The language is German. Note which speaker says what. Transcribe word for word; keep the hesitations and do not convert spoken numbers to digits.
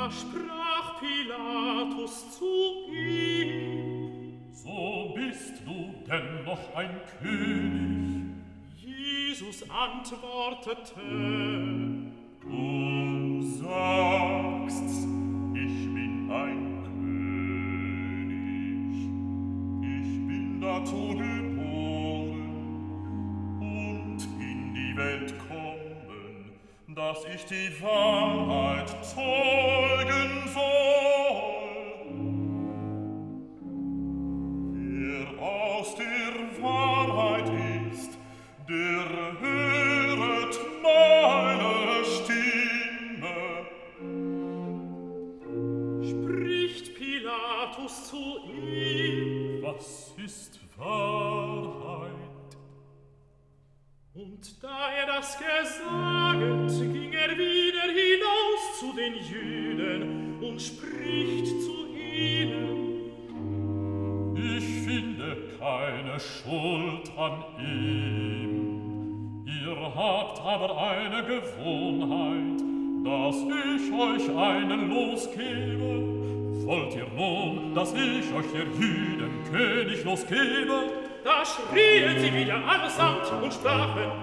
Speaker 1: Da sprach Pilatus zu ihm:
Speaker 2: So bist du denn noch ein König?
Speaker 1: Jesus antwortete:
Speaker 2: Du sagst's, ich bin ein König. Ich bin dazu geboren und in die Welt kommen, dass ich die Wahrheit zeugen soll. Wer aus der Wahrheit ist, der höret meine Stimme.
Speaker 1: Spricht Pilatus zu ihm:
Speaker 2: Was ist Wahrheit?
Speaker 1: Und da er das gesaget, ging er wieder hinaus zu den Jüden und spricht zu ihnen:
Speaker 2: Ich finde keine Schuld an ihm. Ihr habt aber eine Gewohnheit, dass ich euch einen losgebe. Wollt ihr nun, dass ich euch der Jüden König losgebe?
Speaker 1: Da schrien sie wieder allesamt und sprachen: